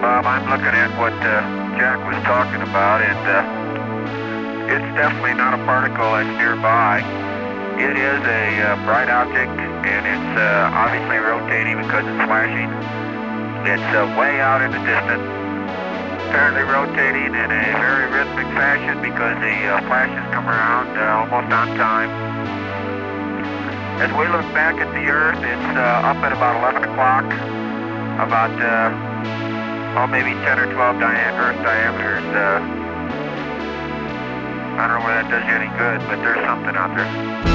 Bob, I'm looking at what Jack was talking about, and it's definitely not a particle that's nearby. It is a bright object, and it's obviously rotating because it's flashing. It's way out in the distance, apparently rotating in a very rhythmic fashion because the flashes come around almost on time. As we look back at the Earth, it's up at about 11 o'clock, about maybe 10 or 12 Earth diameters. I don't know whether that does you any good, but there's something out there.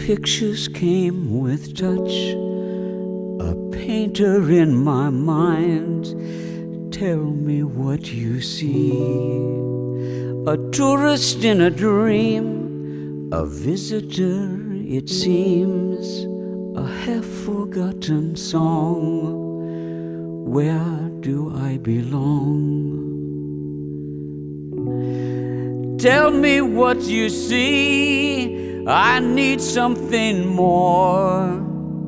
pictures came with touch, a painter in my mind. Tell me what you see. A tourist in a dream, a visitor it seems, a half-forgotten song. Where do I belong? Tell me what you see. I need something more.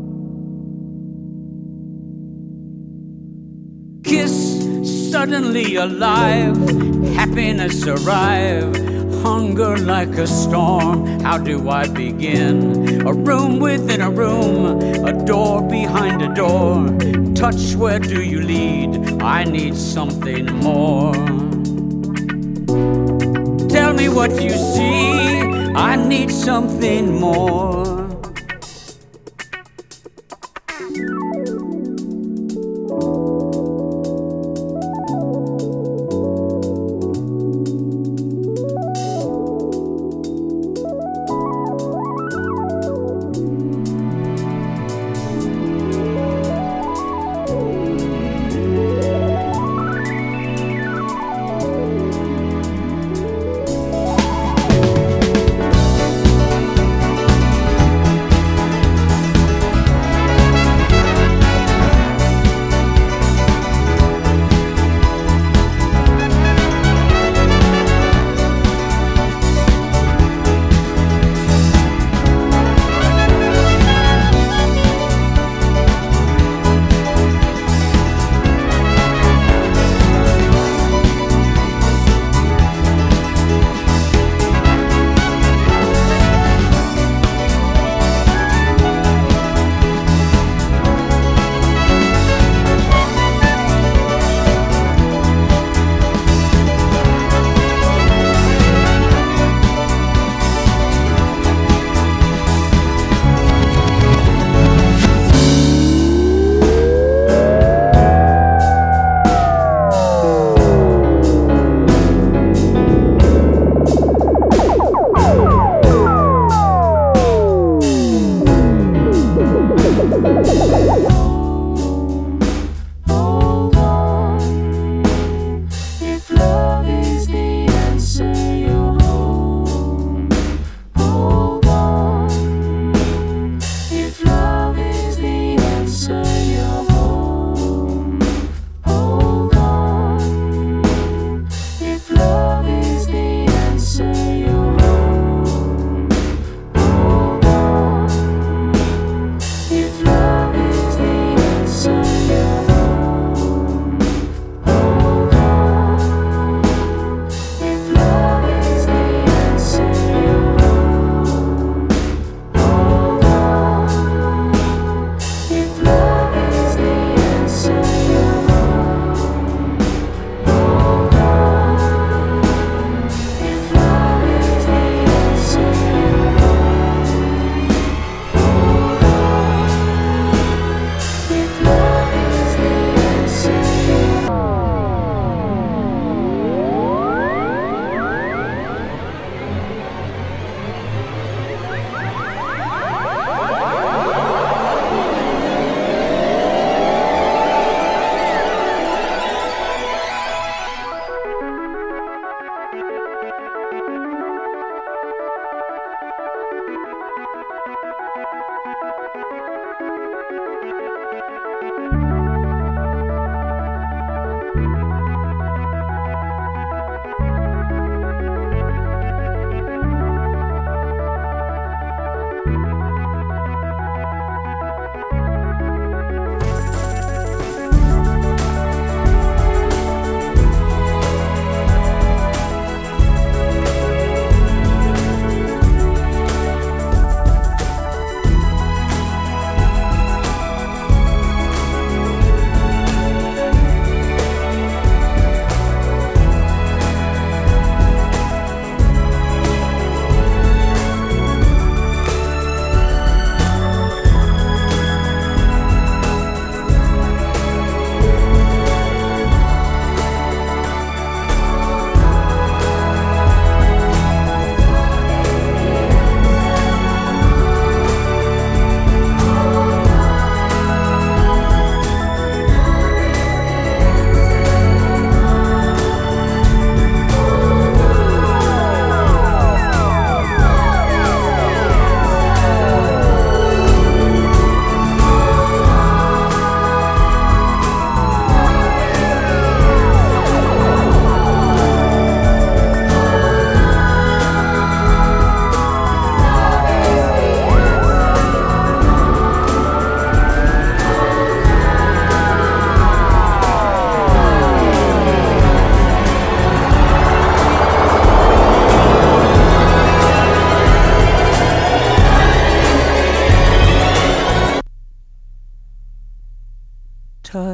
Kiss, suddenly alive. Happiness arrive. Hunger like a storm. How do I begin? A room within a room, a door behind a door. Touch, where do you lead? I need something more. Tell me what you see. I need something more.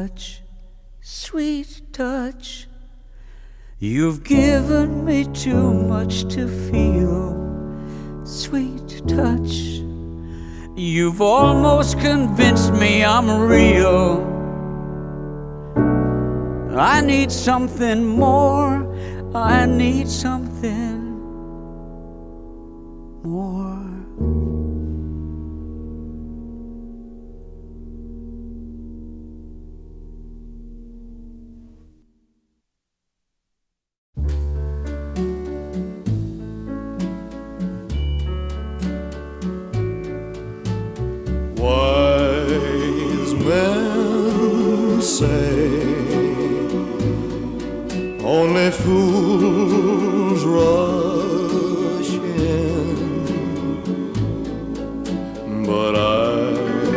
touch, sweet touch. You've given me too much to feel, sweet touch. You've almost convinced me I'm real. I need something more, I need something more. Wise men say only fools rush in, but I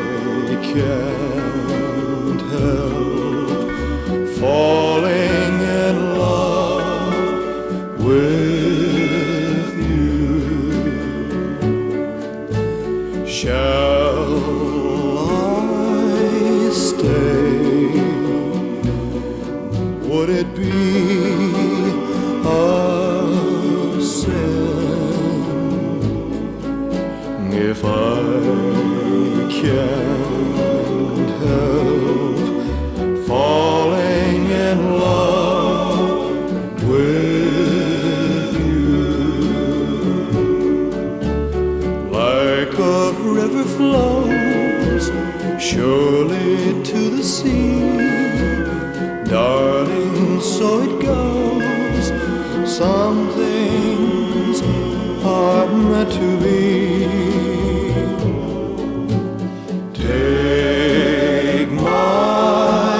can't help falling in love with you. Shall I stay? Would it be a sin if I can't help falling in love with you? Like a river flows surely to the sea, darling, so it goes. Some things are meant to be. Take my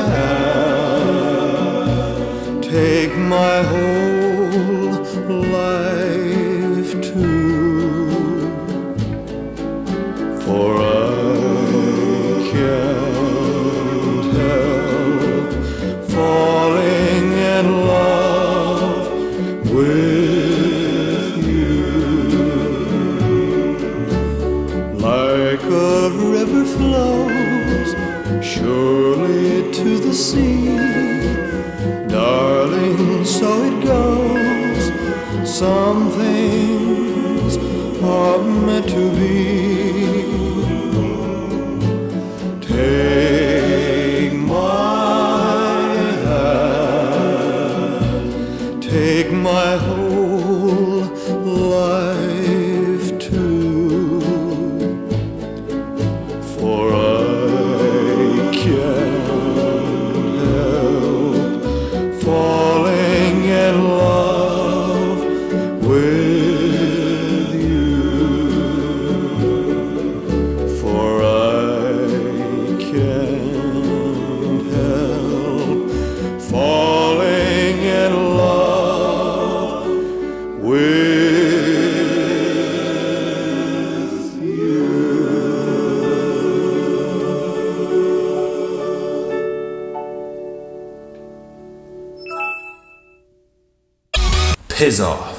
hand, take my whole life too, for I can't help falling in love with you. Like a river flows surely to the sea, darling, so it goes. Some things are meant to be. Take my hand, take my whole life too, for I can't help falling in love with you, for I can't help falling in love with you. Piss off.